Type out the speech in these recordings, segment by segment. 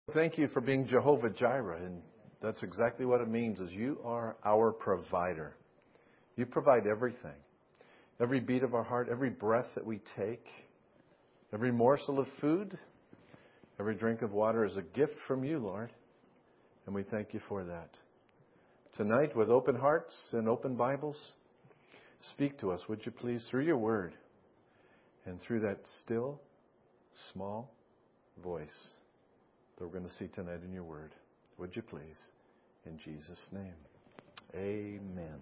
Thank you for being Jehovah Jireh, and that's exactly what it means, is you are our provider. You provide everything. Every beat of our heart, every breath that we take, every morsel of food, every drink of water is a gift from you, Lord, and we thank you for that. Tonight, with open hearts and open Bibles, speak to us, would you please, through your word and through that still, small voice that we're going to see tonight in your word. Would you please? In Jesus' name. Amen.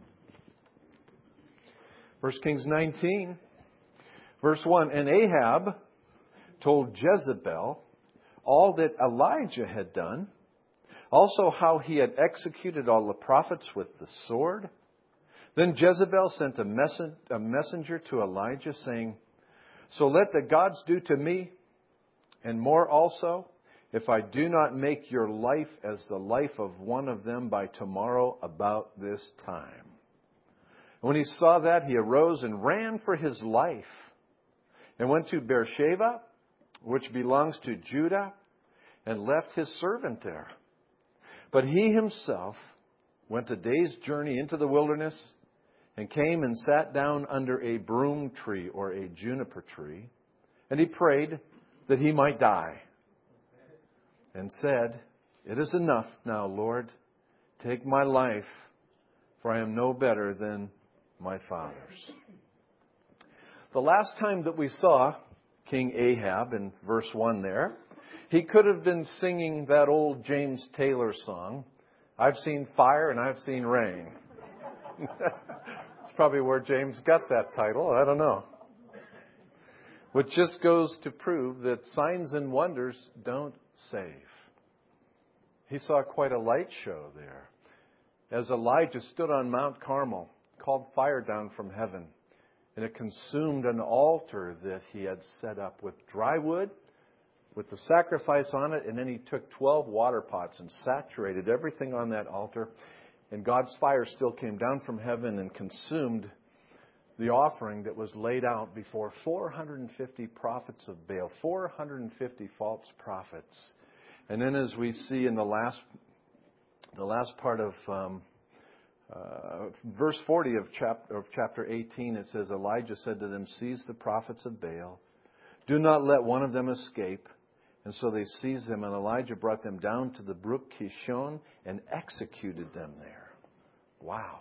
1 Kings 19, verse 1. And Ahab told Jezebel all that Elijah had done, also how he had executed all the prophets with the sword. Then Jezebel sent a messenger to Elijah, saying, So let the gods do to me, and more also, if I do not make your life as the life of one of them by tomorrow about this time. When he saw that, he arose and ran for his life, and went to Beersheba, which belongs to Judah, and left his servant there. But he himself went a day's journey into the wilderness, and came and sat down under a broom tree or a juniper tree, and he prayed that he might die, and said, It is enough now, Lord. Take my life, for I am no better than my fathers. The last time that we saw King Ahab in verse 1 there, he could have been singing that old James Taylor song, I've seen fire and I've seen rain. It's probably where James got that title. I don't know. Which just goes to prove that signs and wonders don't save. He saw quite a light show there. As Elijah stood on Mount Carmel, called fire down from heaven, and it consumed an altar that he had set up with dry wood, with the sacrifice on it, and then he took 12 water pots and saturated everything on that altar, and God's fire still came down from heaven and consumed the offering that was laid out before 450 prophets of Baal, 450 false prophets. And then as we see in the last part of verse 40 of chapter 18, it says, Elijah said to them, Seize the prophets of Baal. Do not let one of them escape. And so they seized them, and Elijah brought them down to the brook Kishon and executed them there. Wow.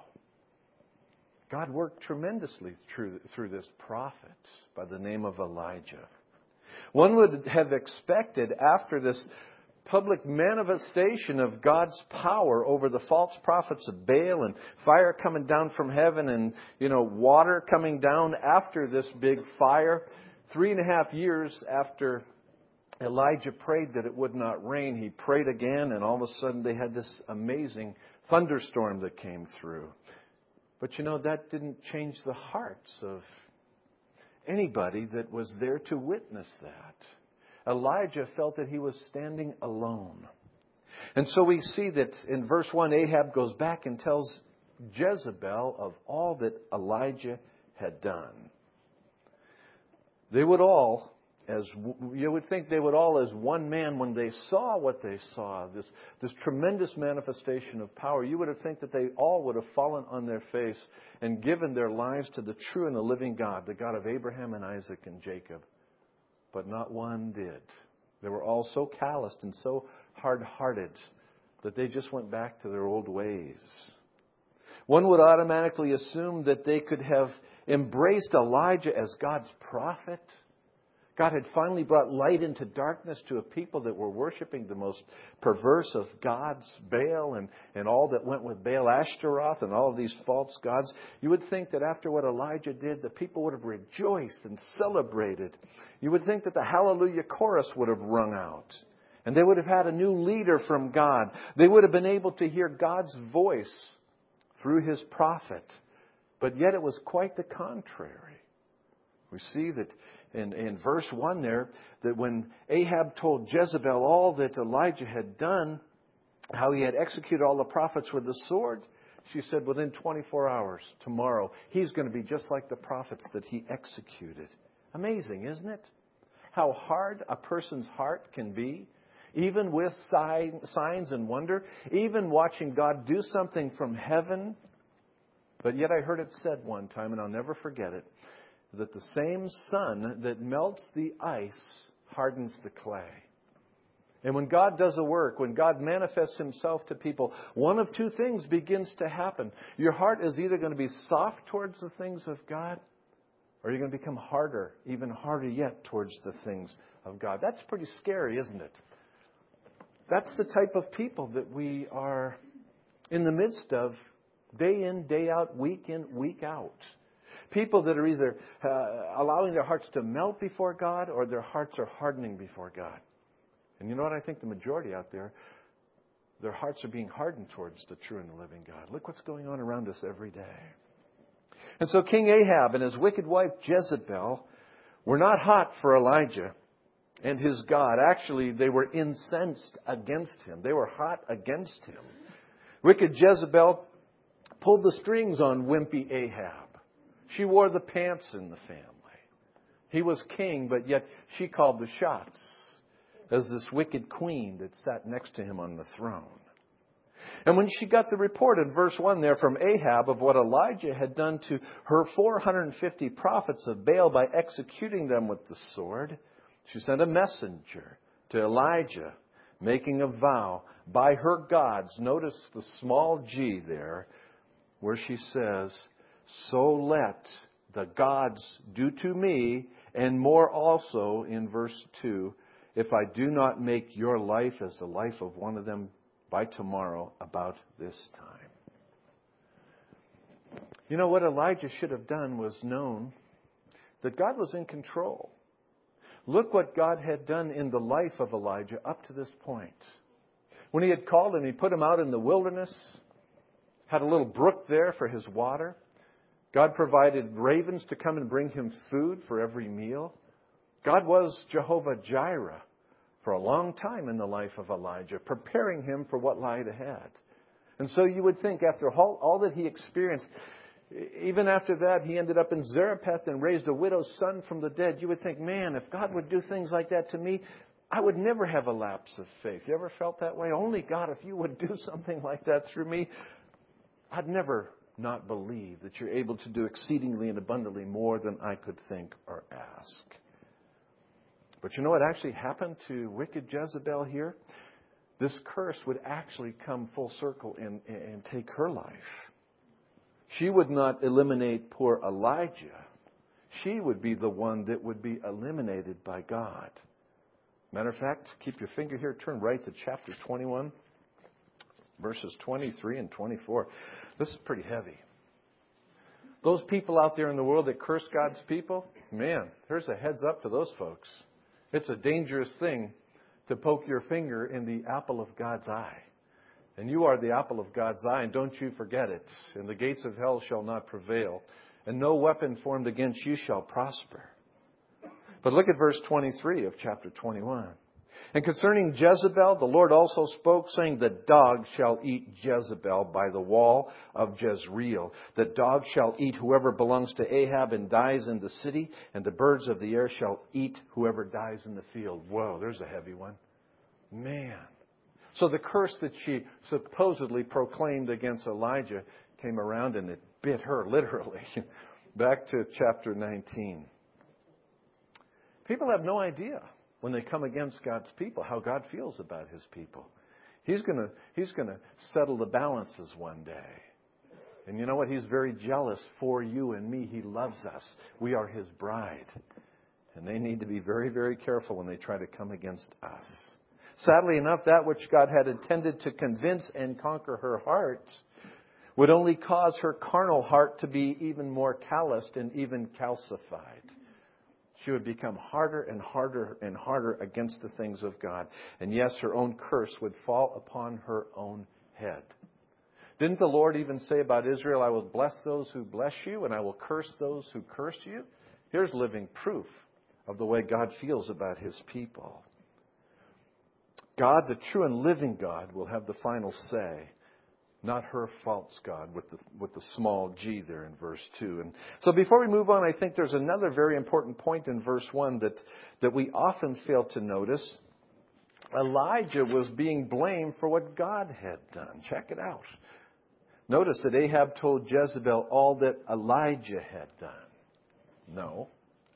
God worked tremendously through this prophet by the name of Elijah. One would have expected after this public manifestation of God's power over the false prophets of Baal and fire coming down from heaven and, water coming down after this big fire, 3.5 years after Elijah prayed that it would not rain, he prayed again, and all of a sudden they had this amazing thunderstorm that came through. But that didn't change the hearts of anybody that was there to witness that. Elijah felt that he was standing alone. And so we see that in verse 1, Ahab goes back and tells Jezebel of all that Elijah had done. They would all, you would think they would all as one man, when they saw what they saw, this tremendous manifestation of power, you would have think that they all would have fallen on their face and given their lives to the true and the living God, the God of Abraham and Isaac and Jacob. But not one did. They were all so calloused and so hard-hearted that they just went back to their old ways. One would automatically assume that they could have embraced Elijah as God's prophet. God had finally brought light into darkness to a people that were worshiping the most perverse of gods, Baal, and all that went with Baal, Ashtaroth, and all of these false gods. You would think that after what Elijah did, the people would have rejoiced and celebrated. You would think that the Hallelujah chorus would have rung out. And they would have had a new leader from God. They would have been able to hear God's voice through His prophet. But yet it was quite the contrary. We see that in verse 1 there, that when Ahab told Jezebel all that Elijah had done, how he had executed all the prophets with the sword, she said, within 24 hours, tomorrow, he's going to be just like the prophets that he executed. Amazing, isn't it? How hard a person's heart can be. even with signs and wonder, even watching God do something from heaven. But yet I heard it said one time, and I'll never forget it, that the same sun that melts the ice hardens the clay. And when God does a work, when God manifests Himself to people, one of two things begins to happen. Your heart is either going to be soft towards the things of God, or you're going to become harder, even harder yet, towards the things of God. That's pretty scary, isn't it? That's the type of people that we are in the midst of day in, day out, week in, week out. People that are either allowing their hearts to melt before God, or their hearts are hardening before God. And you know what? I think the majority out there, their hearts are being hardened towards the true and the living God. Look what's going on around us every day. And so King Ahab and his wicked wife Jezebel were not hot for Elijah and his God. Actually, they were incensed against him. They were hot against him. Wicked Jezebel pulled the strings on wimpy Ahab. She wore the pants in the family. He was king, but yet she called the shots as this wicked queen that sat next to him on the throne. And when she got the report in verse 1 there from Ahab of what Elijah had done to her 450 prophets of Baal by executing them with the sword, she sent a messenger to Elijah, making a vow by her gods. Notice the small g there, where she says, "So let the gods do to me, and more also," in verse 2, "if I do not make your life as the life of one of them by tomorrow about this time." You know, what Elijah should have done was known that God was in control. Look what God had done in the life of Elijah up to this point. When He had called him, He put him out in the wilderness, had a little brook there for his water. God provided ravens to come and bring him food for every meal. God was Jehovah Jireh for a long time in the life of Elijah, preparing him for what lied ahead. And so you would think after all that he experienced, even after that he ended up in Zarephath and raised a widow's son from the dead. You would think, man, if God would do things like that to me, I would never have a lapse of faith. You ever felt that way? Only God, if you would do something like that through me, I'd never not believe that you're able to do exceedingly and abundantly more than I could think or ask. But you know what actually happened to wicked Jezebel here? This curse would actually come full circle and take her life. She would not eliminate poor Elijah. She would be the one that would be eliminated by God. Matter of fact, keep your finger here. Turn right to chapter 21, verses 23 and 24. This is pretty heavy. Those people out there in the world that curse God's people, man, there's a heads up to those folks. It's a dangerous thing to poke your finger in the apple of God's eye. And you are the apple of God's eye, and don't you forget it. And the gates of hell shall not prevail, and no weapon formed against you shall prosper. But look at verse 23 of chapter 21. And concerning Jezebel, the Lord also spoke, saying, "The dog shall eat Jezebel by the wall of Jezreel. The dog shall eat whoever belongs to Ahab and dies in the city, and the birds of the air shall eat whoever dies in the field." Whoa, there's a heavy one. Man. So the curse that she supposedly proclaimed against Elijah came around and it bit her, literally. Back to chapter 19. People have no idea when they come against God's people how God feels about His people. He's going to settle the balances one day. And you know what? He's very jealous for you and me. He loves us. We are His bride. And they need to be very, very careful when they try to come against us. Sadly enough, that which God had intended to convince and conquer her heart would only cause her carnal heart to be even more calloused and even calcified. She would become harder and harder and harder against the things of God. And yes, her own curse would fall upon her own head. Didn't the Lord even say about Israel, "I will bless those who bless you, and I will curse those who curse you"? Here's living proof of the way God feels about His people. God, the true and living God, will have the final say. Not her false God with the small g there in verse 2. And so before we move on, I think there's another very important point in verse 1 that we often fail to notice. Elijah was being blamed for what God had done. Check it out. Notice that Ahab told Jezebel all that Elijah had done. No.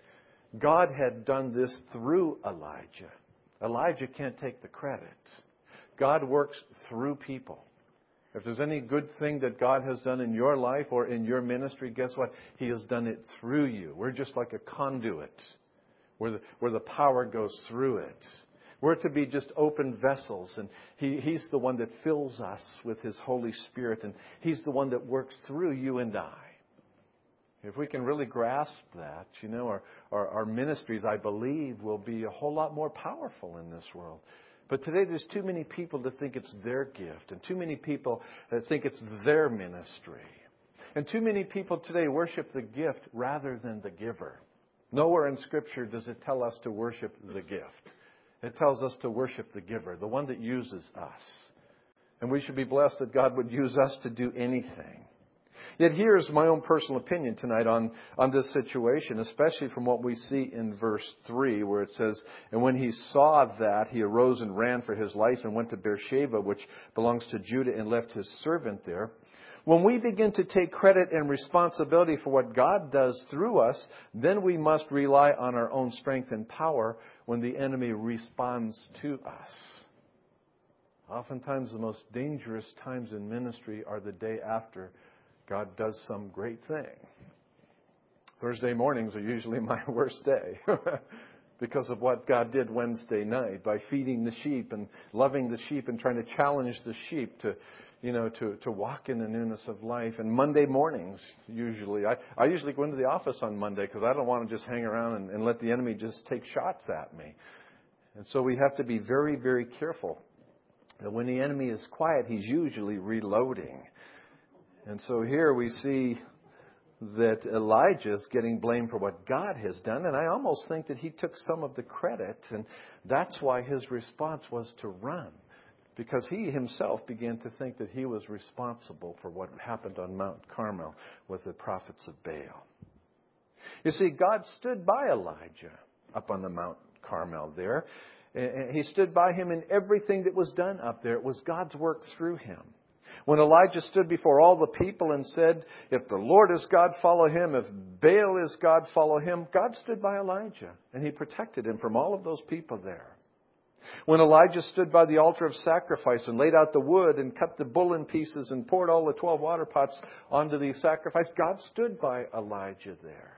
God had done this through Elijah. Elijah can't take the credit. God works through people. If there's any good thing that God has done in your life or in your ministry, guess what? He has done it through you. We're just like a conduit where the power goes through it. We're to be just open vessels, and He's the one that fills us with His Holy Spirit, and He's the one that works through you and I. If we can really grasp that, our ministries, I believe, will be a whole lot more powerful in this world. But today there's too many people that think it's their gift, and too many people that think it's their ministry. And too many people today worship the gift rather than the giver. Nowhere in Scripture does it tell us to worship the gift. It tells us to worship the giver, the one that uses us. And we should be blessed that God would use us to do anything. Yet here's my own personal opinion tonight on this situation, especially from what we see in verse 3, where it says, "And when he saw that, he arose and ran for his life and went to Beersheba, which belongs to Judah, and left his servant there." When we begin to take credit and responsibility for what God does through us, then we must rely on our own strength and power when the enemy responds to us. Oftentimes the most dangerous times in ministry are the day after God does some great thing. Thursday mornings are usually my worst day because of what God did Wednesday night by feeding the sheep and loving the sheep and trying to challenge the sheep to walk in the newness of life. And Monday mornings, usually, I usually go into the office on Monday because I don't want to just hang around and let the enemy just take shots at me. And so we have to be very, very careful that when the enemy is quiet, he's usually reloading. And so here we see that Elijah is getting blamed for what God has done. And I almost think that he took some of the credit. And that's why his response was to run. Because he himself began to think that he was responsible for what happened on Mount Carmel with the prophets of Baal. You see, God stood by Elijah up on the Mount Carmel there. He stood by him in everything that was done up there. It was God's work through him. When Elijah stood before all the people and said, "If the Lord is God, follow him. If Baal is God, follow him," God stood by Elijah, and he protected him from all of those people there. When Elijah stood by the altar of sacrifice and laid out the wood and cut the bull in pieces and poured all the 12 water pots onto the sacrifice, God stood by Elijah there.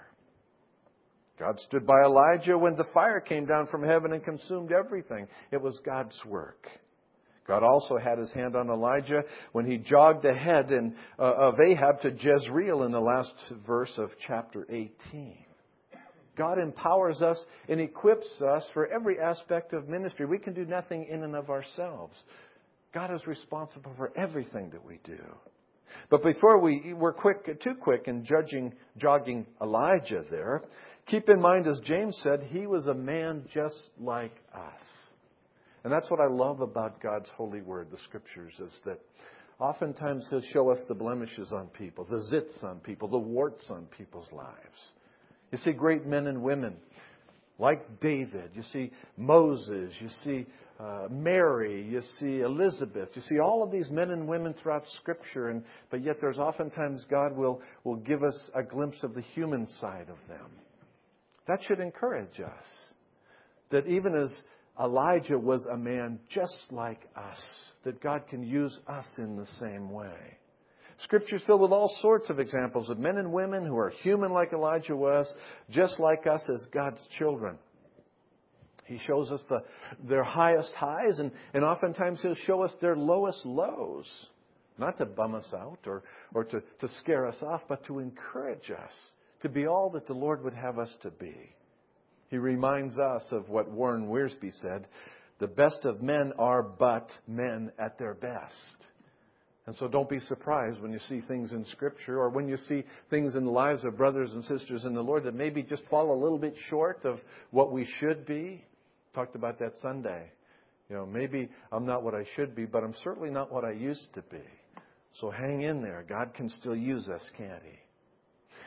God stood by Elijah when the fire came down from heaven and consumed everything. It was God's work. God also had his hand on Elijah when he jogged ahead of Ahab to Jezreel in the last verse of chapter 18. God empowers us and equips us for every aspect of ministry. We can do nothing in and of ourselves. God is responsible for everything that we do. But before we're too quick in jogging Elijah there, keep in mind, as James said, he was a man just like us. And that's what I love about God's holy word, the Scriptures, is that oftentimes He'll show us the blemishes on people, the zits on people, the warts on people's lives. You see great men and women like David. You see Moses. You see Mary. You see Elizabeth. You see all of these men and women throughout Scripture. But yet there's oftentimes God will give us a glimpse of the human side of them. That should encourage us. That even as Elijah was a man just like us, that God can use us in the same way. Scripture is filled with all sorts of examples of men and women who are human like Elijah was, just like us as God's children. He shows us their highest highs, and oftentimes He'll show us their lowest lows. Not to bum us out or to scare us off, but to encourage us to be all that the Lord would have us to be. He reminds us of what Warren Wiersbe said, "The best of men are but men at their best." And so don't be surprised when you see things in Scripture or when you see things in the lives of brothers and sisters in the Lord that maybe just fall a little bit short of what we should be. Talked about that Sunday. Maybe I'm not what I should be, but I'm certainly not what I used to be. So hang in there. God can still use us, can't He?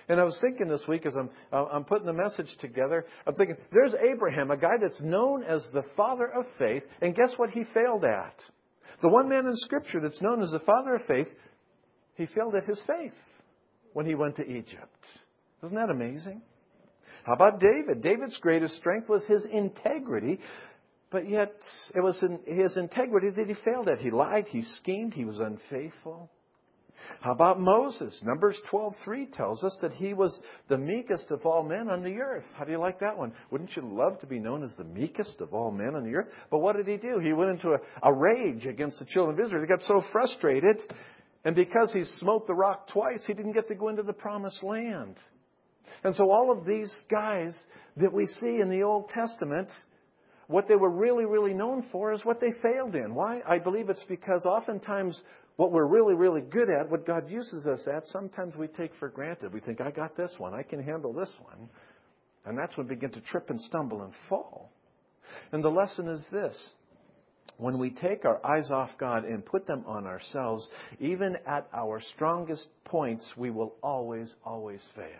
And I was thinking this week as I'm putting the message together, I'm thinking, there's Abraham, a guy that's known as the father of faith, and guess what he failed at? The one man in Scripture that's known as the father of faith, he failed at his faith when he went to Egypt. Isn't that amazing? How about David? David's greatest strength was his integrity, but yet it was in his integrity that he failed at. He lied, he schemed, he was unfaithful. How about Moses? Numbers 12:3 tells us that he was the meekest of all men on the earth. How do you like that one? Wouldn't you love to be known as the meekest of all men on the earth? But what did he do? He went into a rage against the children of Israel. He got so frustrated, and because he smote the rock twice, he didn't get to go into the promised land. And so all of these guys that we see in the Old Testament, what they were really, really known for is what they failed in. Why? I believe it's because oftentimes what we're really, really good at, what God uses us at, sometimes we take for granted. We think, I got this one. I can handle this one. And that's when we begin to trip and stumble and fall. And the lesson is this. When we take our eyes off God and put them on ourselves, even at our strongest points, we will always, always fail.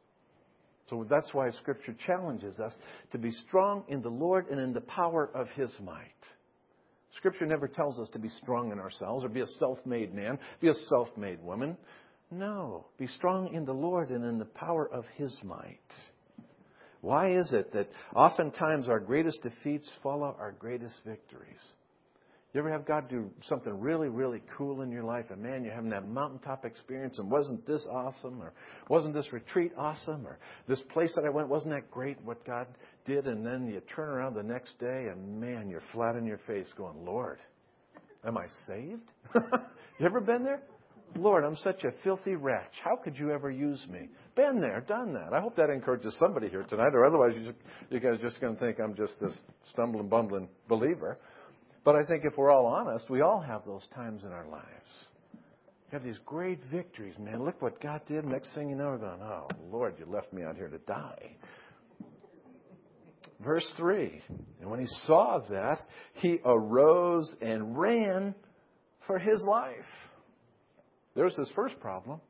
So that's why Scripture challenges us to be strong in the Lord and in the power of His might. Scripture never tells us to be strong in ourselves or be a self-made man, be a self-made woman. No, be strong in the Lord and in the power of His might. Why is it that oftentimes our greatest defeats follow our greatest victories? You ever have God do something really, really cool in your life, and man, you're having that mountaintop experience, and wasn't this awesome, or wasn't this retreat awesome, or this place that I went, wasn't that great what God did? And then you turn around the next day, and man, you're flat on your face going, Lord, am I saved? You ever been there? Lord, I'm such a filthy wretch. How could you ever use me? Been there, done that. I hope that encourages somebody here tonight, or otherwise you guys are just going to think I'm just this stumbling, bumbling believer. But I think if we're all honest, we all have those times in our lives. You have these great victories, man. Look what God did. Next thing you know, we're going, oh, Lord, you left me out here to die. Verse 3, and when he saw that, he arose and ran for his life. There's his first problem.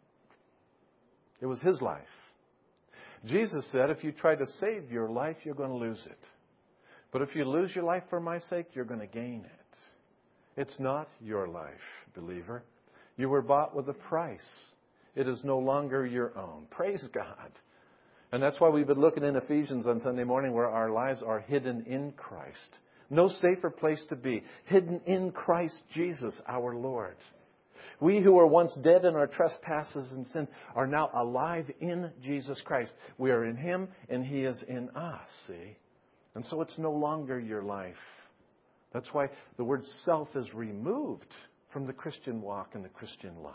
It was his life. Jesus said, if you try to save your life, you're going to lose it. But if you lose your life for my sake, you're going to gain it. It's not your life, believer. You were bought with a price. It is no longer your own. Praise God. And that's why we've been looking in Ephesians on Sunday morning, where our lives are hidden in Christ. No safer place to be. Hidden in Christ Jesus, our Lord. We who were once dead in our trespasses and sins are now alive in Jesus Christ. We are in Him and He is in us, see? And so it's no longer your life. That's why the word self is removed from the Christian walk and the Christian life.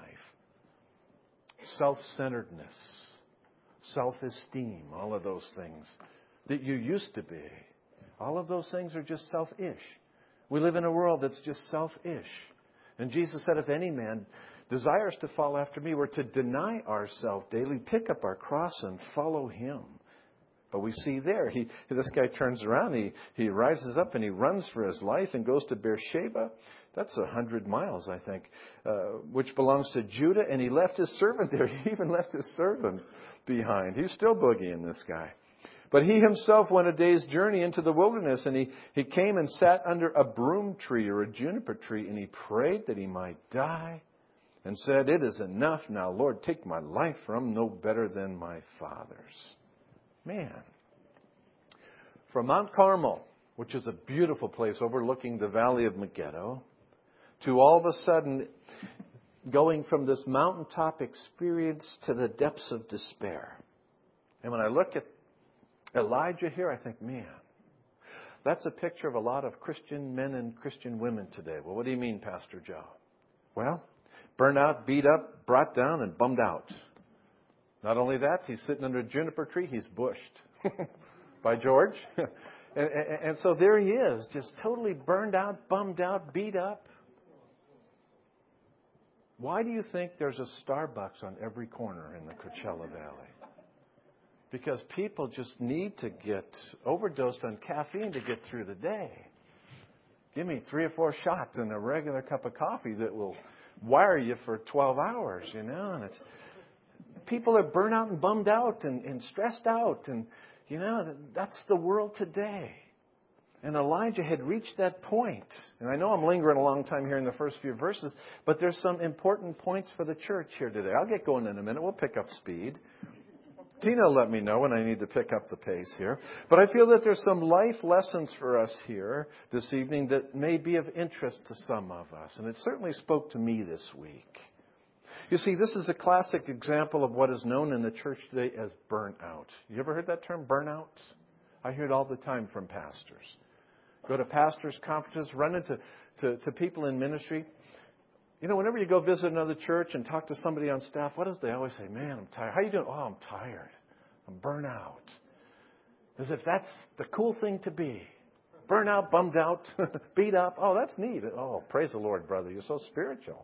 Self-centeredness, self-esteem, all of those things that you used to be. All of those things are just selfish. We live in a world that's just selfish. And Jesus said, if any man desires to follow after me, we're to deny ourselves daily, pick up our cross and follow Him. But we see there, this guy turns around, he rises up and he runs for his life and goes to Beersheba. That's 100 miles, I think, which belongs to Judah. And he left his servant there. He even left his servant behind. He's still boogieing, this guy. But he himself went a day's journey into the wilderness, and he came and sat under a broom tree or a juniper tree, and he prayed that he might die and said, it is enough now, Lord, take my life, for I'm no better than my father's. Man, from Mount Carmel, which is a beautiful place overlooking the valley of Megiddo, to all of a sudden going from this mountaintop experience to the depths of despair. And when I look at Elijah here, I think, man, that's a picture of a lot of Christian men and Christian women today. Well, what do you mean, Pastor Joe? Well, burned out, beat up, brought down, and bummed out. Not only that, he's sitting under a juniper tree, he's bushed. By George. and so there he is, just totally burned out, bummed out, beat up. Why do you think there's a Starbucks on every corner in the Coachella Valley? Because people just need to get overdosed on caffeine to get through the day. Give me 3 or 4 shots and a regular cup of coffee that will wire you for 12 hours, you know. And people are burnt out and bummed out and stressed out. And, that's the world today. And Elijah had reached that point. And I know I'm lingering a long time here in the first few verses, but there's some important points for the church here today. I'll get going in a minute. We'll pick up speed. Tina will let me know when I need to pick up the pace here. But I feel that there's some life lessons for us here this evening that may be of interest to some of us. And it certainly spoke to me this week. You see, this is a classic example of what is known in the church today as burnout. You ever heard that term, burnout? I hear it all the time from pastors. Go to pastors' conferences, run into people in ministry. Whenever you go visit another church and talk to somebody on staff, what does they always say? Man, I'm tired. How you doing? Oh, I'm tired. I'm burnt out. As if that's the cool thing to be. Burnt out, bummed out, beat up. Oh, that's neat. Oh, praise the Lord, brother. You're so spiritual.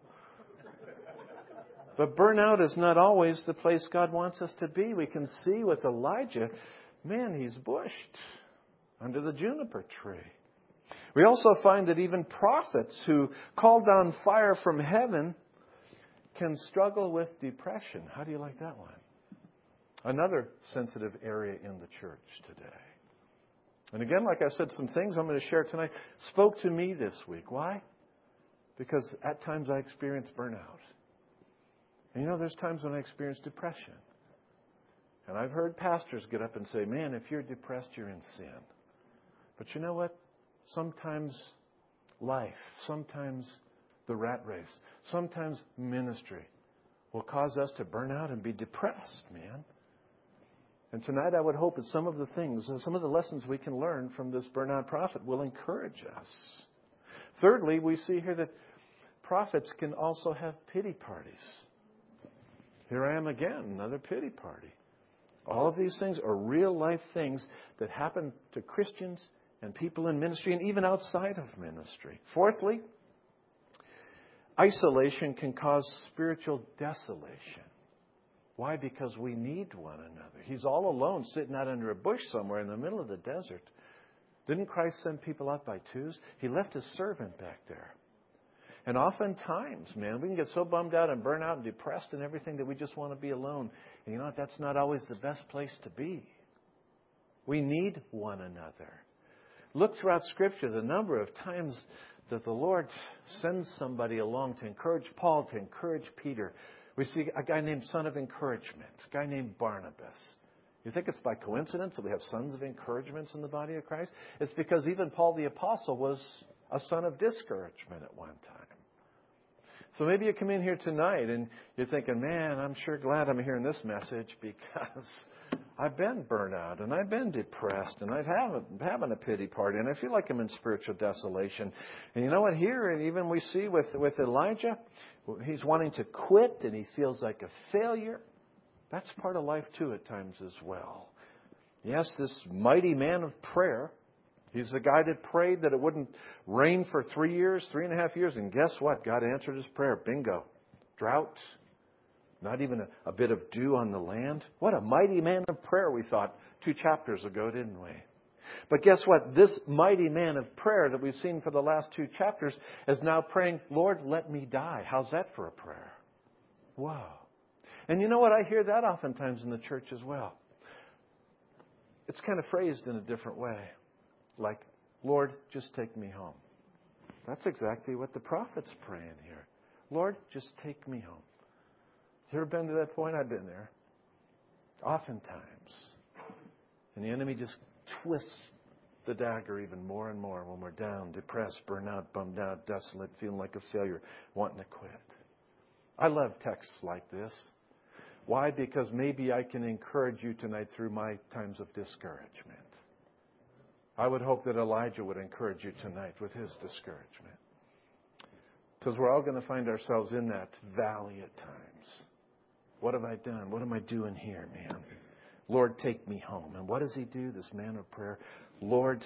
But burnout is not always the place God wants us to be. We can see with Elijah, man, he's bushed under the juniper tree. We also find that even prophets who call down fire from heaven can struggle with depression. How do you like that one? Another sensitive area in the church today. And again, like I said, some things I'm going to share tonight spoke to me this week. Why? Because at times I experience burnout. And there's times when I experience depression. And I've heard pastors get up and say, man, if you're depressed, you're in sin. But you know what? Sometimes life, sometimes the rat race, sometimes ministry will cause us to burn out and be depressed, man. And tonight I would hope that some of the things, some of the lessons we can learn from this burnout prophet will encourage us. Thirdly, we see here that prophets can also have pity parties. Here I am again, another pity party. All of these things are real life things that happen to Christians and people in ministry and even outside of ministry. Fourthly, isolation can cause spiritual desolation. Why? Because we need one another. He's all alone sitting out under a bush somewhere in the middle of the desert. Didn't Christ send people out by twos? He left his servant back there. And oftentimes, man, we can get so bummed out and burnt out and depressed and everything that we just want to be alone. And you know what? That's not always the best place to be. We need one another. Look throughout Scripture the number of times that the Lord sends somebody along to encourage Paul, to encourage Peter. We see a guy named Son of Encouragement, a guy named Barnabas. You think it's by coincidence that we have sons of encouragements in the body of Christ? It's because even Paul the Apostle was a son of discouragement at one time. So maybe you come in here tonight and you're thinking, man, I'm sure glad I'm hearing this message because I've been burnt out and I've been depressed and I'm having a pity party and I feel like I'm in spiritual desolation. And you know what? Here, even we see with Elijah, he's wanting to quit and he feels like a failure. That's part of life too at times as well. Yes, this mighty man of prayer, he's the guy that prayed that it wouldn't rain for 3.5 years. And guess what? God answered his prayer. Bingo. Drought. Not even a bit of dew on the land. What a mighty man of prayer, we thought 2 chapters ago, didn't we? But guess what? This mighty man of prayer that we've seen for the last 2 chapters is now praying, Lord, let me die. How's that for a prayer? Wow. And you know what? I hear that oftentimes in the church as well. It's kind of phrased in a different way. Like, Lord, just take me home. That's exactly what the prophet's praying here. Lord, just take me home. You ever been to that point? I've been there. Oftentimes. And the enemy just twists the dagger even more and more when we're down, depressed, burned out, bummed out, desolate, feeling like a failure, wanting to quit. I love texts like this. Why? Because maybe I can encourage you tonight through my times of discouragement. I would hope that Elijah would encourage you tonight with his discouragement. Because we're all going to find ourselves in that valley at times. What have I done? What am I doing here, man? Lord, take me home. And what does he do, this man of prayer? Lord,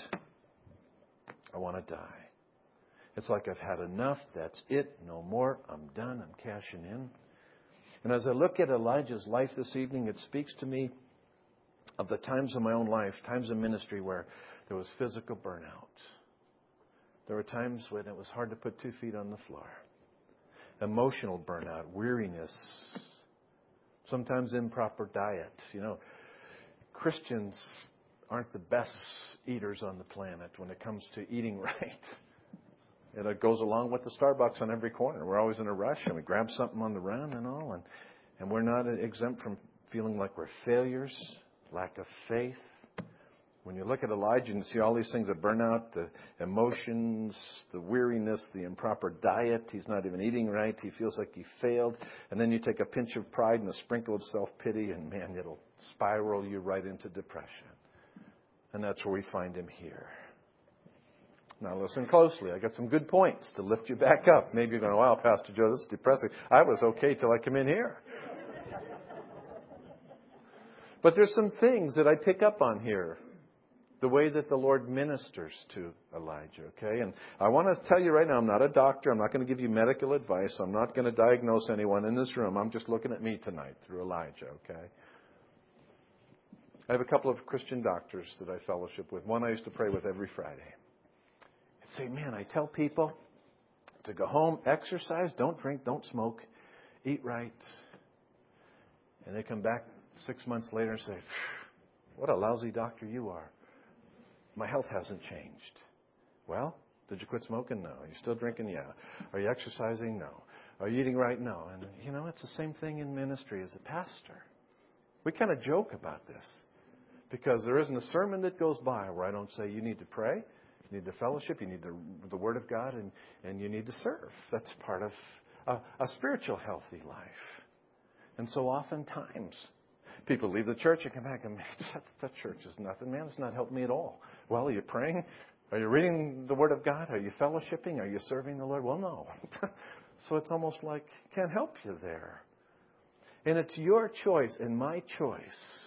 I want to die. It's like I've had enough. That's it. No more. I'm done. I'm cashing in. And as I look at Elijah's life this evening, it speaks to me of the times in my own life, times of ministry where there was physical burnout. There were times when it was hard to put 2 feet on the floor. Emotional burnout, weariness, Sometimes improper diet. Christians aren't the best eaters on the planet when it comes to eating right. And it goes along with the Starbucks on every corner. We're always in a rush, and we grab something on the run and all. And we're not exempt from feeling like we're failures, lack of faith. When you look at Elijah and see all these things, the burnout, the emotions, the weariness, the improper diet, he's not even eating right, he feels like he failed. And then you take a pinch of pride and a sprinkle of self-pity, and man, it'll spiral you right into depression. And that's where we find him here. Now listen closely. I got some good points to lift you back up. Maybe you're going, wow, Pastor Joe, this is depressing. I was okay till I come in here. But there's some things that I pick up on here. The way that the Lord ministers to Elijah, okay? And I want to tell you right now, I'm not a doctor. I'm not going to give you medical advice. I'm not going to diagnose anyone in this room. I'm just looking at me tonight through Elijah, okay? I have a couple of Christian doctors that I fellowship with. One I used to pray with every Friday. I'd say, man, I tell people to go home, exercise, don't drink, don't smoke, eat right. And they come back 6 months later and say, what a lousy doctor you are. My health hasn't changed. Well, did you quit smoking? No. Are you still drinking? Yeah. Are you exercising? No. Are you eating right? No. And, it's the same thing in ministry as a pastor. We kind of joke about this because there isn't a sermon that goes by where I don't say you need to pray, you need to fellowship, you need the Word of God, and you need to serve. That's part of a spiritual healthy life. And so oftentimes, people leave the church and come back and, man, that church is nothing, man. It's not helping me at all. Well, are you praying? Are you reading the Word of God? Are you fellowshipping? Are you serving the Lord? Well, no. So it's almost like can't help you there. And it's your choice and my choice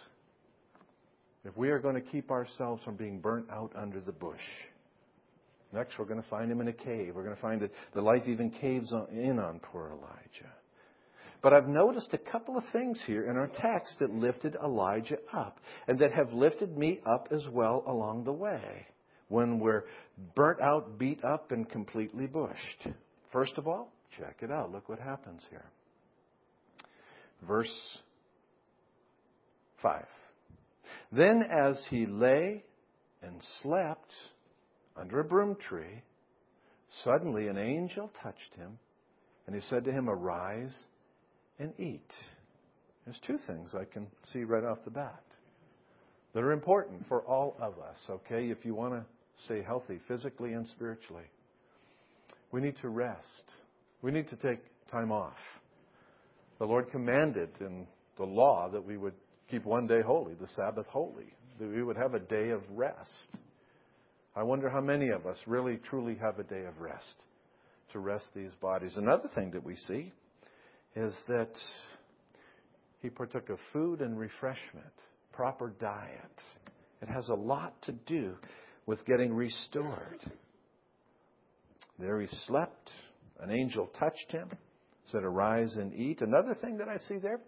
if we are going to keep ourselves from being burnt out under the bush. Next, we're going to find him in a cave. We're going to find that the life even caves in on poor Elijah. But I've noticed a couple of things here in our text that lifted Elijah up and that have lifted me up as well along the way when we're burnt out, beat up, and completely bushed. First of all, check it out. Look what happens here. Verse 5. Then as he lay and slept under a broom tree, suddenly an angel touched him, and he said to him, arise and eat. There's two things I can see right off the bat that are important for all of us, okay, if you want to stay healthy physically and spiritually. We need to rest. We need to take time off. The Lord commanded in the law that we would keep one day holy, the Sabbath holy, that we would have a day of rest. I wonder how many of us really, truly have a day of rest, to rest these bodies. Another thing that we see is that he partook of food and refreshment, proper diet. It has a lot to do with getting restored. There he slept. An angel touched him, said, arise and eat. Another thing that I see there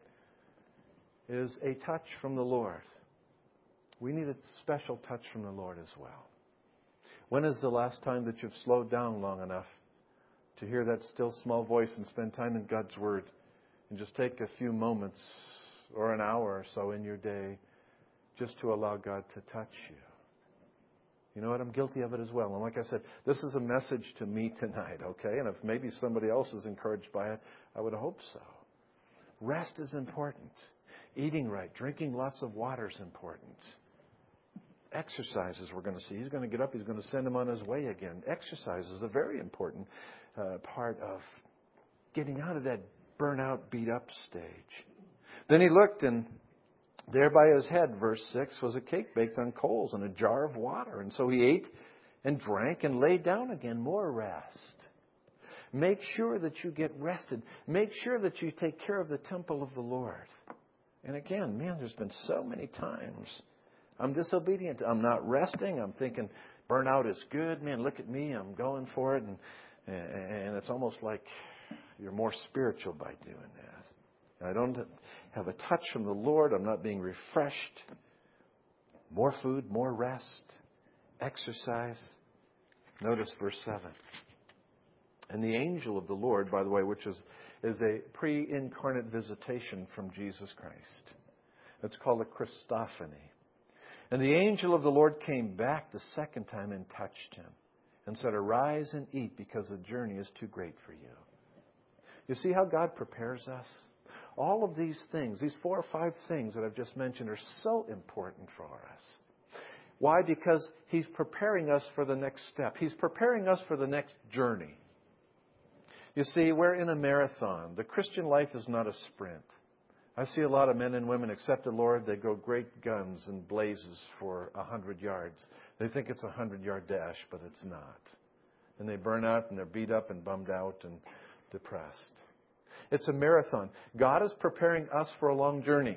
is a touch from the Lord. We need a special touch from the Lord as well. When is the last time that you've slowed down long enough to hear that still small voice and spend time in God's Word and just take a few moments or an hour or so in your day just to allow God to touch you? You know what? I'm guilty of it as well. And like I said, this is a message to me tonight, okay? And if maybe somebody else is encouraged by it, I would hope so. Rest is important. Eating right, drinking lots of water is important. Exercises we're going to see. He's going to get up. He's going to send him on his way again. Exercise is a very important part of getting out of that burnout, beat-up stage. Then he looked, and there by his head, verse 6, was a cake baked on coals and a jar of water. And so he ate and drank and lay down again. More rest. Make sure that you get rested. Make sure that you take care of the temple of the Lord. And again, man, there's been so many times I'm disobedient. I'm not resting. I'm thinking burnout is good. Man, look at me. I'm going for it. And it's almost like you're more spiritual by doing that. I don't have a touch from the Lord. I'm not being refreshed. More food, more rest, exercise. Notice verse 7. And the angel of the Lord, by the way, which is a pre-incarnate visitation from Jesus Christ. It's called a Christophany. And the angel of the Lord came back the second time and touched him and said, "Arise and eat, because the journey is too great for you." You see how God prepares us? All of these things, these 4 or 5 things that I've just mentioned, are so important for us. Why? Because He's preparing us for the next step. He's preparing us for the next journey. You see, we're in a marathon. The Christian life is not a sprint. I see a lot of men and women accept the Lord. They go great guns and blazes for 100 yards. They think it's a 100-yard dash, but it's not. And they burn out and they're beat up and bummed out and depressed. It's a marathon. God is preparing us for a long journey.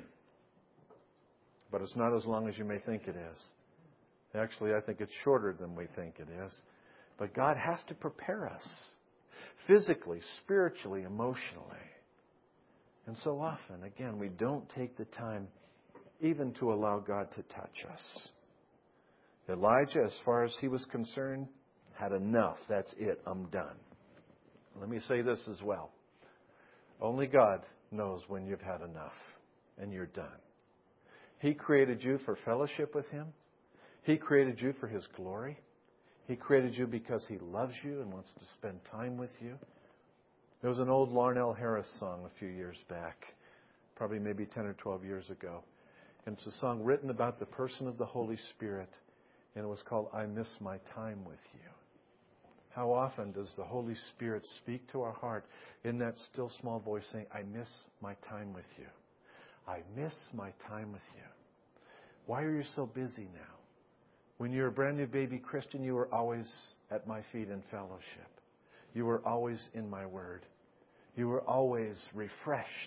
But it's not as long as you may think it is. Actually, I think it's shorter than we think it is. But God has to prepare us physically, spiritually, emotionally. And so often, again, we don't take the time even to allow God to touch us. Elijah, as far as he was concerned, had enough. That's it. I'm done. Let me say this as well. Only God knows when you've had enough and you're done. He created you for fellowship with Him. He created you for His glory. He created you because He loves you and wants to spend time with you. There was an old Larnell Harris song a few years back, probably maybe 10 or 12 years ago. And it's a song written about the person of the Holy Spirit. And it was called, "I Miss My Time with You." How often does the Holy Spirit speak to our heart in that still small voice saying, "I miss my time with you. I miss my time with you." Why are you so busy now? When you're a brand new baby Christian, you were always at my feet in fellowship. You were always in my word. You were always refreshed,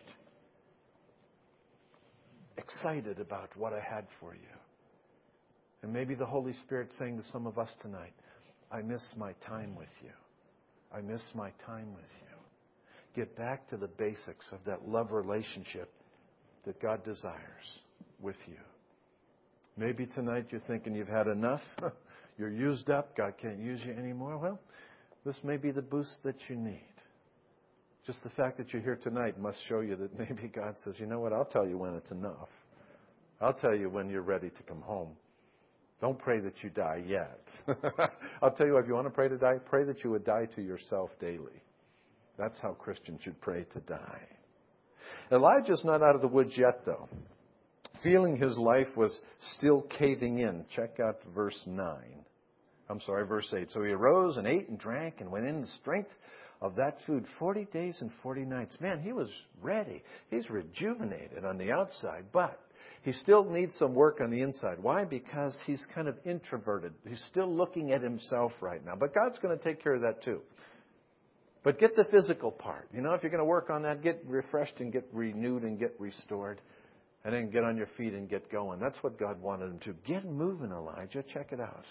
excited about what I had for you. And maybe the Holy Spirit saying to some of us tonight, "I miss my time with you. I miss my time with you." Get back to the basics of that love relationship that God desires with you. Maybe tonight you're thinking you've had enough. You're used up. God can't use you anymore. Well, this may be the boost that you need. Just the fact that you're here tonight must show you that maybe God says, "You know what? I'll tell you when it's enough. I'll tell you when you're ready to come home. Don't pray that you die yet." I'll tell you, if you want to pray to die, pray that you would die to yourself daily. That's how Christians should pray to die. Elijah's not out of the woods yet, though. Feeling his life was still caving in. Check out verse 8. "So he arose and ate and drank and went in the strength of that food 40 days and 40 nights. Man, he was ready. He's rejuvenated on the outside, but he still needs some work on the inside. Why? Because he's kind of introverted. He's still looking at himself right now. But God's going to take care of that too. But get the physical part. You know, if you're going to work on that, get refreshed and get renewed and get restored. And then get on your feet and get going. That's what God wanted him to. Get moving, Elijah. Check it out.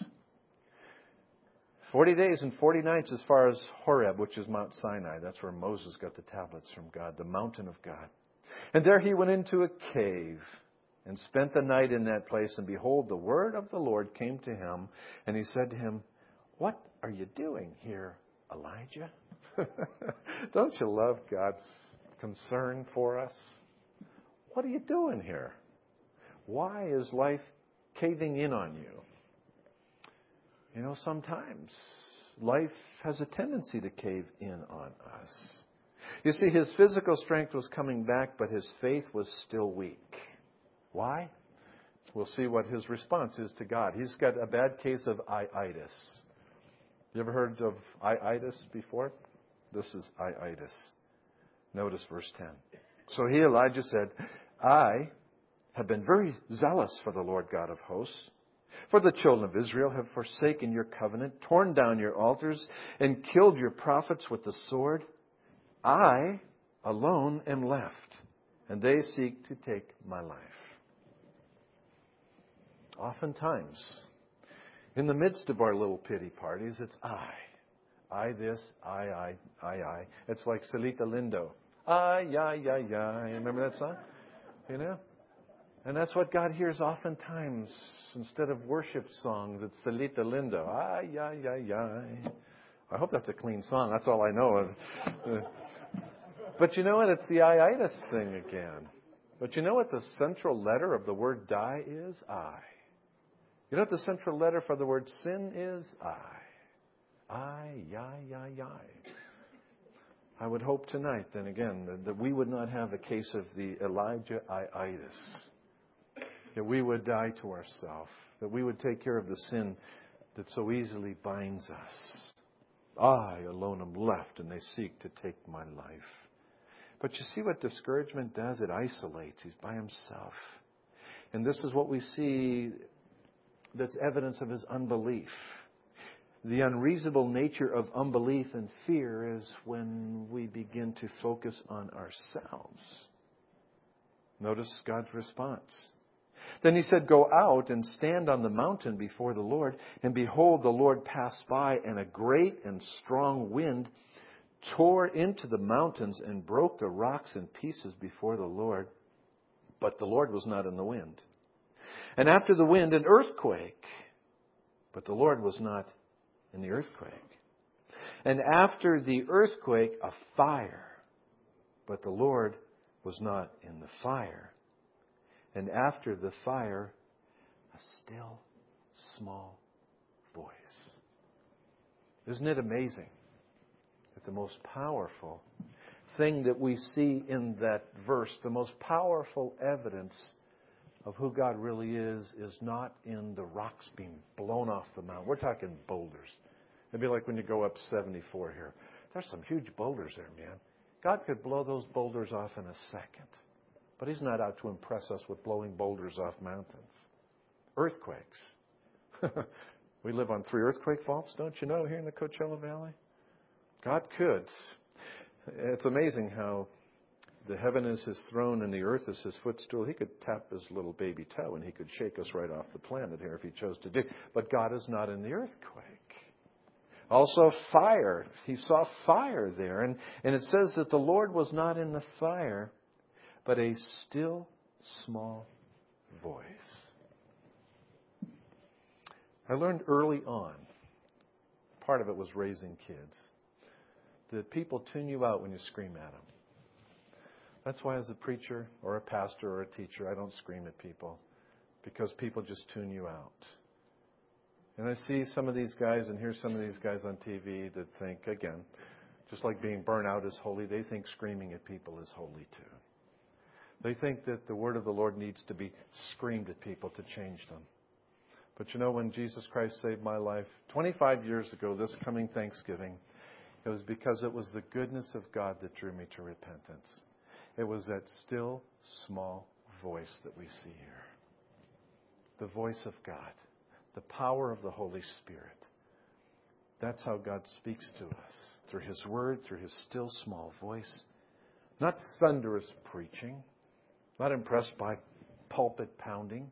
40 days and 40 nights as far as Horeb, which is Mount Sinai. That's where Moses got the tablets from God, the mountain of God. And there he went into a cave and spent the night in that place. And behold, the word of the Lord came to him. And he said to him, "What are you doing here, Elijah?" Don't you love God's concern for us? What are you doing here? Why is life caving in on you? You know, sometimes life has a tendency to cave in on us. You see, his physical strength was coming back, but his faith was still weak. Why? We'll see what his response is to God. He's got a bad case of iitis. You ever heard of iitis before? This is iitis. Notice verse 10. "So he, Elijah, said, I have been very zealous for the Lord God of hosts. For the children of Israel have forsaken your covenant, torn down your altars, and killed your prophets with the sword. I alone am left, and they seek to take my life." Oftentimes, in the midst of our little pity parties, it's I this, I. It's like Salita Lindo. Remember that song? You know? And that's what God hears oftentimes. Instead of worship songs, it's Salita Lindo. I hope that's a clean song. That's all I know. But you know what? It's the iitis thing again. But you know what the central letter of the word die is? I. You know what the central letter for the word sin is? I, I would hope tonight, then again, that we would not have a case of the Elijah-itis. That we would die to ourselves. That we would take care of the sin that so easily binds us. I alone am left, and they seek to take my life. But you see what discouragement does? It isolates. He's by himself. And this is what we see that's evidence of his unbelief. The unreasonable nature of unbelief and fear is when we begin to focus on ourselves. Notice God's response. Then he said, go out and stand on the mountain before the Lord. And behold, the Lord passed by, and a great and strong wind tore into the mountains and broke the rocks in pieces before the Lord. But the Lord was not in the wind. And after the wind, an earthquake. But the Lord was not in the earthquake. And after the earthquake, a fire. But the Lord was not in the fire. And after the fire, a still, small voice. Isn't it amazing that the most powerful thing that we see in that verse, the most powerful evidence of who God really is not in the rocks being blown off the mountain. We're talking boulders. It'd be like when you go up 74 here. There's some huge boulders there, man. God could blow those boulders off in a second. But He's not out to impress us with blowing boulders off mountains. Earthquakes. We live on 3 earthquake faults, don't you know, here in the Coachella Valley? God could. It's amazing how the heaven is His throne and the earth is His footstool. He could tap His little baby toe and He could shake us right off the planet here if He chose to do. But God is not in the earthquake. Also fire. He saw fire there. And it says that the Lord was not in the fire, but a still small voice. I learned early on, part of it was raising kids, that people tune you out when you scream at them. That's why as a preacher or a pastor or a teacher, I don't scream at people, because people just tune you out. And I see some of these guys and hear some of these guys on TV that think, again, just like being burnt out is holy, they think screaming at people is holy too. They think that the word of the Lord needs to be screamed at people to change them. But you know, when Jesus Christ saved my life 25 years ago, this coming Thanksgiving, it was because it was the goodness of God that drew me to repentance. It was that still, small voice that we see here. The voice of God. The power of the Holy Spirit. That's how God speaks to us. Through His Word, through His still, small voice. Not thunderous preaching. Not impressed by pulpit pounding.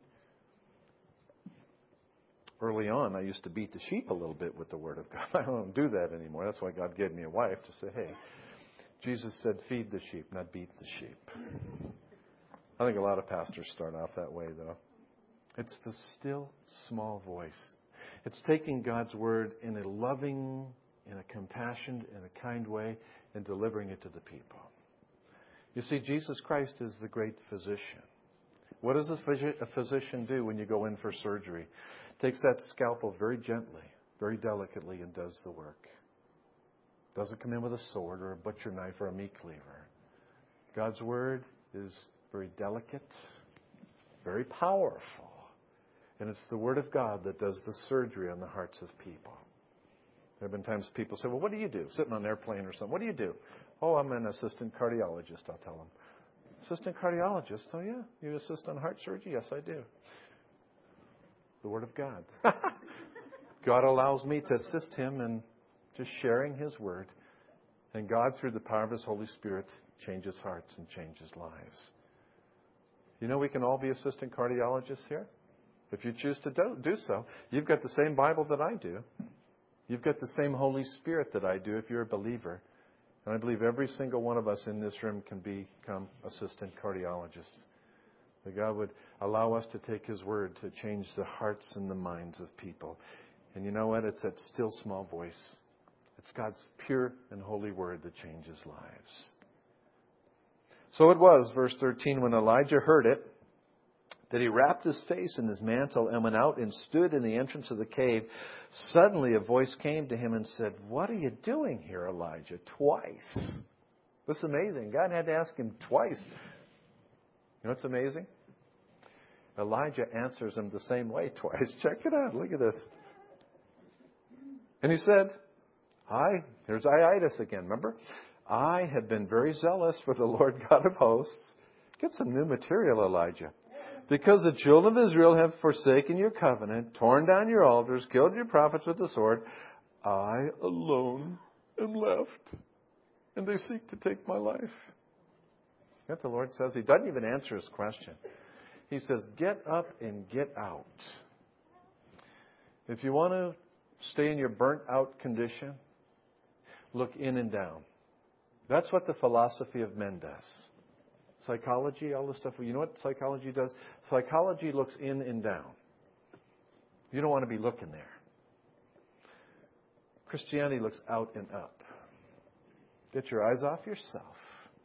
Early on, I used to beat the sheep a little bit with the Word of God. I don't do that anymore. That's why God gave me a wife to say, hey, Jesus said, feed the sheep, not beat the sheep. I think a lot of pastors start off that way, though. It's the still, small voice. It's taking God's Word in a loving, in a compassionate, in a kind way, and delivering it to the people. You see, Jesus Christ is the great physician. What does a physician do when you go in for surgery? Takes that scalpel very gently, very delicately, and does the work. Doesn't come in with a sword or a butcher knife or a meat cleaver. God's Word is very delicate, very powerful. And it's the Word of God that does the surgery on the hearts of people. There have been times people say, well, what do you do? Sitting on an airplane or something. What do you do? Oh, I'm an assistant cardiologist, I'll tell them. Assistant cardiologist? Oh, yeah. You assist on heart surgery? Yes, I do. The Word of God. God allows me to assist Him in just sharing His Word. And God, through the power of His Holy Spirit, changes hearts and changes lives. You know, we can all be assistant cardiologists here. If you choose to do so, you've got the same Bible that I do. You've got the same Holy Spirit that I do if you're a believer. And I believe every single one of us in this room can become assistant cardiologists. That God would allow us to take His Word to change the hearts and the minds of people. And you know what? It's that still small voice. It's God's pure and holy word that changes lives. So it was, verse 13, when Elijah heard it, that he wrapped his face in his mantle and went out and stood in the entrance of the cave. Suddenly a voice came to him and said, "What are you doing here, Elijah?" Twice. This is amazing. God had to ask him twice. You know what's amazing? Elijah answers him the same way twice. Check it out. Look at this. And he said, here's Iitus again, remember? "I have been very zealous for the Lord God of hosts." Get some new material, Elijah. "Because the children of Israel have forsaken your covenant, torn down your altars, killed your prophets with the sword, I alone am left, and they seek to take my life." You know what the Lord says? He doesn't even answer his question. He says, get up and get out. If you want to stay in your burnt out condition, look in and down. That's what the philosophy of men does. Psychology, all this stuff. You know what psychology does? Psychology looks in and down. You don't want to be looking there. Christianity looks out and up. Get your eyes off yourself.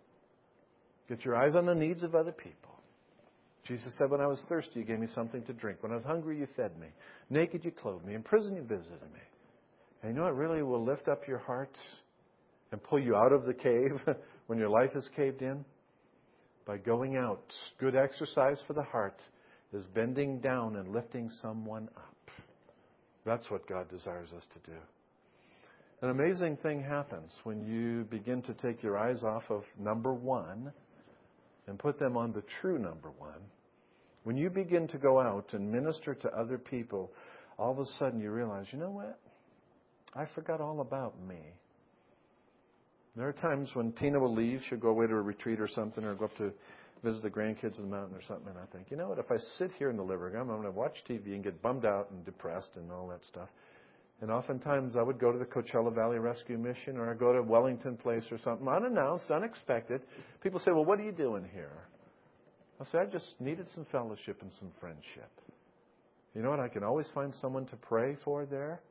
Get your eyes on the needs of other people. Jesus said, "When I was thirsty, you gave me something to drink. When I was hungry, you fed me. Naked, you clothed me. In prison, you visited me." And you know what really will lift up your heart and pull you out of the cave when your life is caved in? By going out. Good exercise for the heart is bending down and lifting someone up. That's what God desires us to do. An amazing thing happens when you begin to take your eyes off of number one and put them on the true number one. When you begin to go out and minister to other people, all of a sudden you realize, you know what? I forgot all about me. There are times when Tina will leave, she'll go away to a retreat or something, or go up to visit the grandkids in the mountain or something, and I think, you know what, if I sit here in the living room, I'm going to watch TV and get bummed out and depressed and all that stuff. And oftentimes I would go to the Coachella Valley Rescue Mission, or I'd go to Wellington Place or something, unannounced, unexpected. People say, "Well, what are you doing here?" I'll say, "I just needed some fellowship and some friendship." You know what? I can always find someone to pray for there.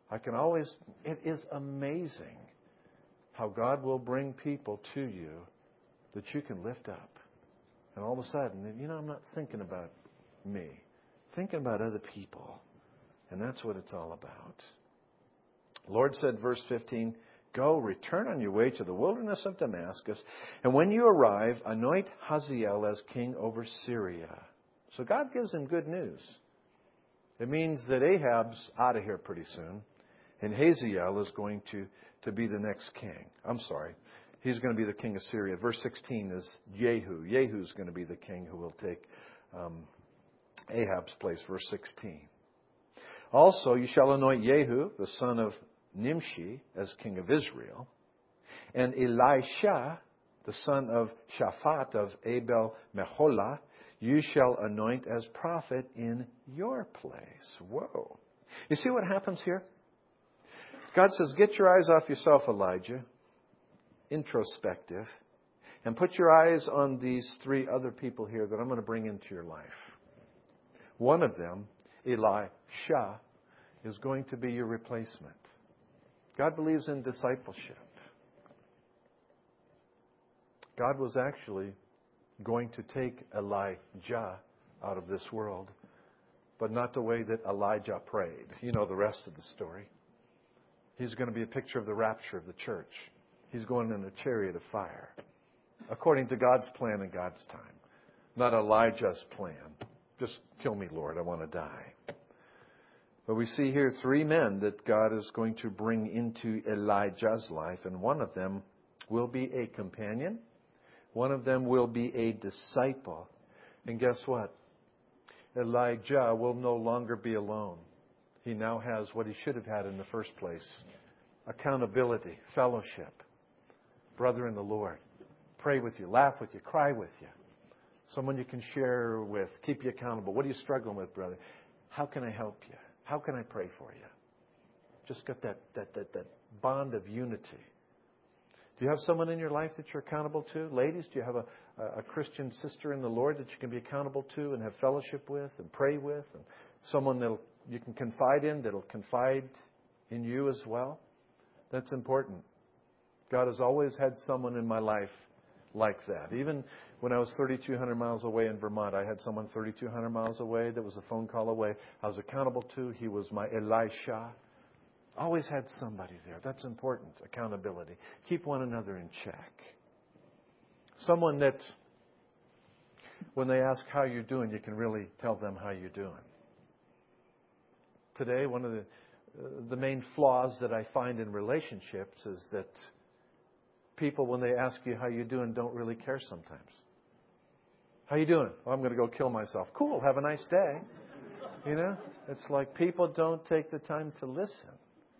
It is amazing how God will bring people to you that you can lift up. And all of a sudden, you know, I'm not thinking about me. Thinking about other people. And that's what it's all about. The Lord said, verse 15, "Go, return on your way to the wilderness of Damascus, and when you arrive, anoint Hazael as king over Syria." So God gives him good news. It means that Ahab's out of here pretty soon, and Hazael is going to be the next king. He's going to be the king of Syria. Verse 16 is Jehu. Jehu's going to be the king who will take Ahab's place. Verse 16. "Also, you shall anoint Jehu, the son of Nimshi, as king of Israel, and Elisha, the son of Shaphat of Abel Meholah, you shall anoint as prophet in your place." Whoa. You see what happens here? God says, get your eyes off yourself, Elijah, introspective, and put your eyes on these three other people here that I'm going to bring into your life. One of them, Elisha, is going to be your replacement. God believes in discipleship. God was actually going to take Elijah out of this world, but not the way that Elijah prayed. You know the rest of the story. He's going to be a picture of the rapture of the church. He's going in a chariot of fire, according to God's plan and God's time, not Elijah's plan. Just kill me, Lord, I want to die. But we see here three men that God is going to bring into Elijah's life, and one of them will be a companion. One of them will be a disciple. And guess what? Elijah will no longer be alone. He now has what he should have had in the first place: accountability, fellowship, brother in the Lord. Pray with you, laugh with you, cry with you. Someone you can share with, keep you accountable. What are you struggling with, brother? How can I help you? How can I pray for you? Just got that bond of unity. Do you have someone in your life that you're accountable to? Ladies, do you have a Christian sister in the Lord that you can be accountable to and have fellowship with and pray with? And someone that you can confide in, that'll confide in you as well? That's important. God has always had someone in my life like that. Even when I was 3,200 miles away in Vermont, I had someone 3,200 miles away that was a phone call away. I was accountable to. He was my Elisha. Always had somebody there. That's important. Accountability. Keep one another in check. Someone that, when they ask how you're doing, you can really tell them how you're doing. Today, one of the main flaws that I find in relationships is that people, when they ask you how you're doing, don't really care sometimes. How you doing? Oh, I'm going to go kill myself. Cool. Have a nice day. You know? It's like people don't take the time to listen.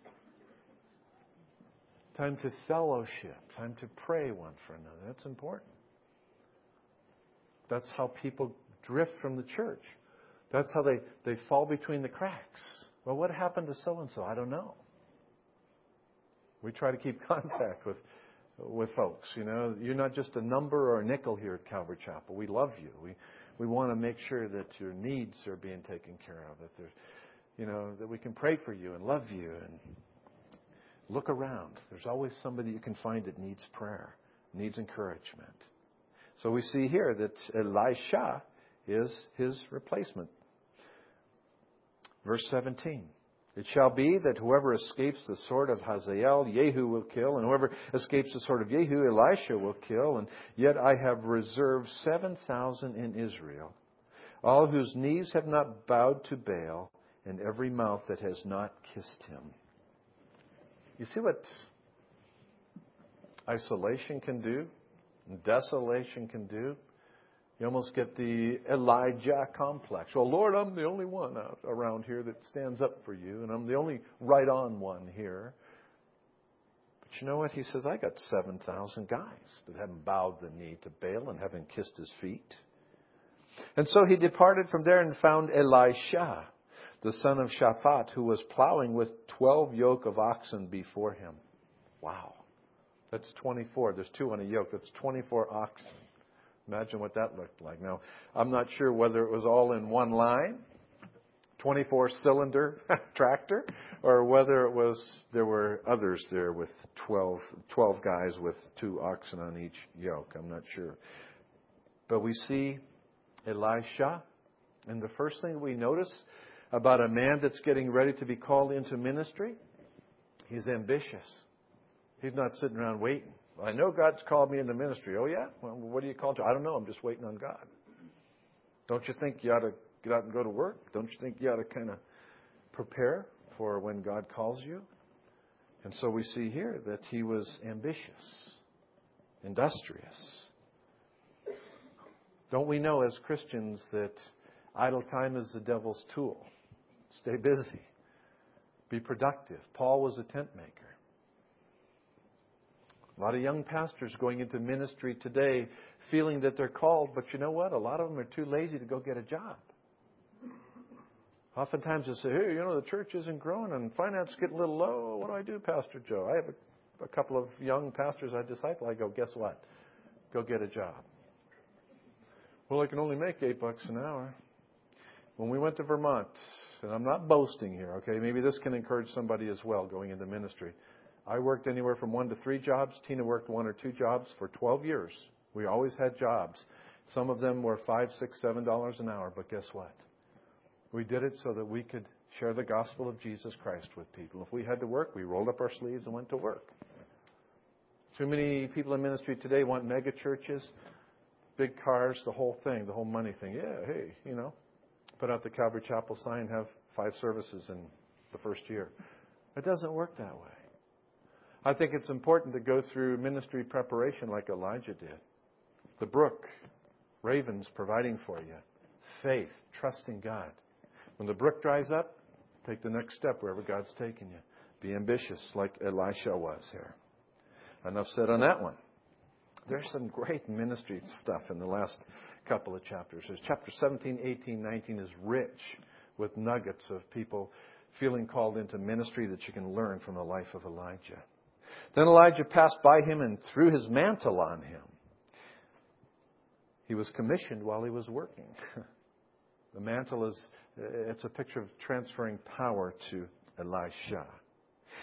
Time to fellowship. Time to pray one for another. That's important. That's how people drift from the church. That's how they fall between the cracks. Well, what happened to so-and-so? I don't know. We try to keep contact with folks. You know, you're not just a number or a nickel here at Calvary Chapel. We love you. We want to make sure that your needs are being taken care of. That there's, you know, that we can pray for you and love you and look around. There's always somebody you can find that needs prayer, needs encouragement. So we see here that Elisha is his replacement. Verse 17. It shall be that whoever escapes the sword of Hazael, Jehu will kill, and whoever escapes the sword of Jehu, Elisha will kill. And yet I have reserved 7,000 in Israel, all whose knees have not bowed to Baal, and every mouth that has not kissed him. You see what isolation can do, and desolation can do? You almost get the Elijah complex. Well, Lord, I'm the only one out around here that stands up for you, and I'm the only right-on one here. But you know what? He says, I got 7,000 guys that haven't bowed the knee to Baal and haven't kissed his feet. And so he departed from there and found Elisha, the son of Shaphat, who was plowing with 12 yoke of oxen before him. Wow. That's 24. There's 2 on a yoke. That's 24 oxen. Imagine what that looked like. Now, I'm not sure whether it was all in one line, 24-cylinder tractor, or whether it was there were others there with 12 guys with 2 oxen on each yoke. I'm not sure. But we see Elisha, and the first thing we notice about a man that's getting ready to be called into ministry, he's ambitious. He's not sitting around waiting. I know God's called me into ministry. Oh, yeah? Well, what are you called to? I don't know. I'm just waiting on God. Don't you think you ought to get out and go to work? Don't you think you ought to kind of prepare for when God calls you? And so we see here that he was ambitious, industrious. Don't we know as Christians that idle time is the devil's tool? Stay busy. Be productive. Paul was a tent maker. A lot of young pastors going into ministry today feeling that they're called, but you know what? A lot of them are too lazy to go get a job. Oftentimes they say, hey, you know, the church isn't growing and finance is getting a little low. What do I do, Pastor Joe? I have a couple of young pastors I disciple. I go, guess what? Go get a job. Well, I can only make $8 an hour. When we went to Vermont, and I'm not boasting here, okay? Maybe this can encourage somebody as well going into ministry. I worked anywhere from 1 to 3 jobs. Tina worked 1 or 2 jobs for 12 years. We always had jobs. Some of them were $5, $6, $7 an hour. But guess what? We did it so that we could share the gospel of Jesus Christ with people. If we had to work, we rolled up our sleeves and went to work. Too many people in ministry today want mega churches, big cars, the whole thing, the whole money thing. Yeah, hey, you know, put out the Calvary Chapel sign, have 5 services in the first year. It doesn't work that way. I think it's important to go through ministry preparation like Elijah did. The brook, ravens providing for you. Faith, trusting God. When the brook dries up, take the next step wherever God's taking you. Be ambitious like Elisha was here. Enough said on that one. There's some great ministry stuff in the last couple of chapters. There's chapter 17, 18, 19 is rich with nuggets of people feeling called into ministry that you can learn from the life of Elijah. Then Elijah passed by him and threw his mantle on him. He was commissioned while he was working. The mantle it's a picture of transferring power to Elisha.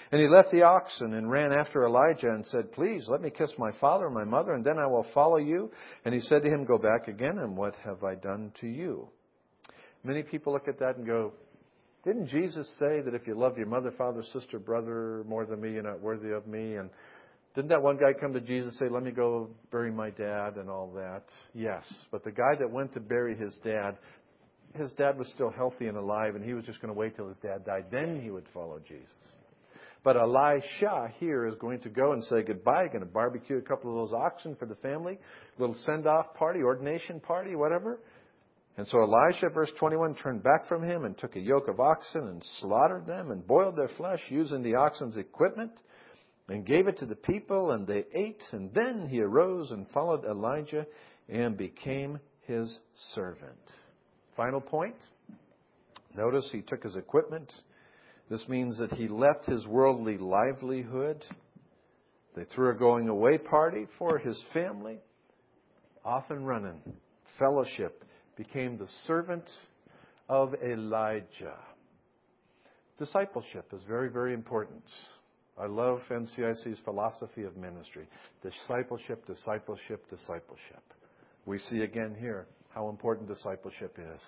And he left the oxen and ran after Elijah and said, "Please, let me kiss my father and my mother, and then I will follow you." And he said to him, "Go back again, and what have I done to you?" Many people look at that and go, didn't Jesus say that if you love your mother, father, sister, brother more than me, you're not worthy of me? And didn't that one guy come to Jesus and say, "Let me go bury my dad," and all that? Yes. But the guy that went to bury his dad was still healthy and alive, and he was just going to wait till his dad died. Then he would follow Jesus. But Elisha here is going to go and say goodbye, going to barbecue a couple of those oxen for the family, little send-off party, ordination party, whatever. And so Elisha, verse 21, turned back from him and took a yoke of oxen and slaughtered them and boiled their flesh using the oxen's equipment and gave it to the people, and they ate. And then he arose and followed Elijah and became his servant. Final point. Notice he took his equipment. This means that he left his worldly livelihood. They threw a going away party for his family. Off and running. Fellowship. Became the servant of Elijah. Discipleship is very, very important. I love NCIC's philosophy of ministry. Discipleship, discipleship, discipleship. We see again here how important discipleship is.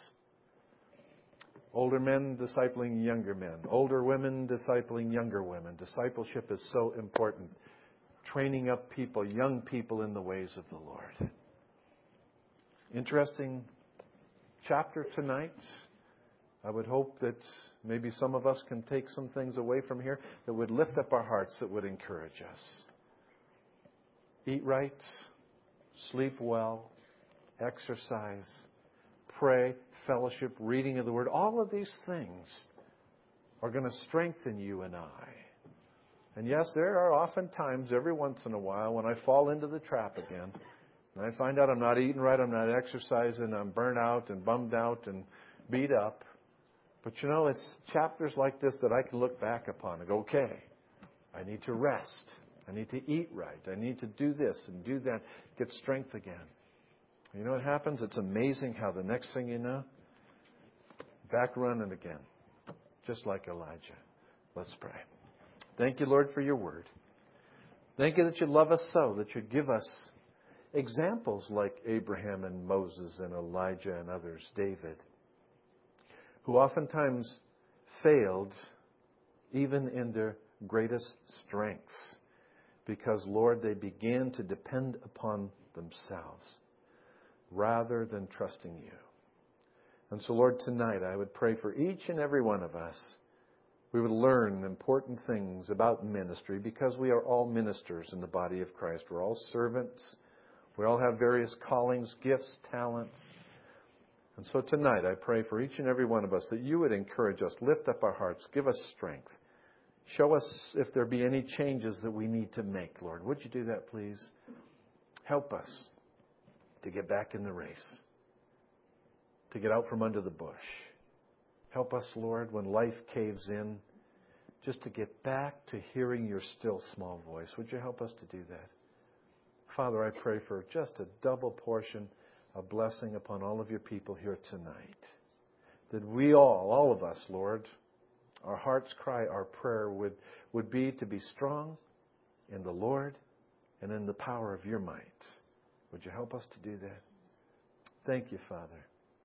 Older men discipling younger men. Older women discipling younger women. Discipleship is so important. Training up people, young people in the ways of the Lord. Interesting chapter tonight. I would hope that maybe some of us can take some things away from here that would lift up our hearts, that would encourage us. Eat right, sleep well, exercise, pray, fellowship, reading of the Word. All of these things are going to strengthen you and I. And yes, there are often times, every once in a while, when I fall into the trap again, and I find out I'm not eating right, I'm not exercising, I'm burnt out and bummed out and beat up. But you know, it's chapters like this that I can look back upon and go, okay, I need to rest. I need to eat right. I need to do this and do that, get strength again. You know what happens? It's amazing how the next thing you know, back running again, just like Elijah. Let's pray. Thank you, Lord, for your word. Thank you that you love us so, that you give us examples like Abraham and Moses and Elijah and others, David, who oftentimes failed even in their greatest strengths because, Lord, they began to depend upon themselves rather than trusting you. And so, Lord, tonight I would pray for each and every one of us. We would learn important things about ministry because we are all ministers in the body of Christ. We're all servants. We all have various callings, gifts, talents. And so tonight I pray for each and every one of us that you would encourage us, lift up our hearts, give us strength. Show us if there be any changes that we need to make, Lord. Would you do that, please? Help us to get back in the race, to get out from under the bush. Help us, Lord, when life caves in, just to get back to hearing your still small voice. Would you help us to do that? Father, I pray for just a double portion of blessing upon all of your people here tonight. That we all of us, Lord, our heart's cry, our prayer would be to be strong in the Lord and in the power of your might. Would you help us to do that? Thank you, Father.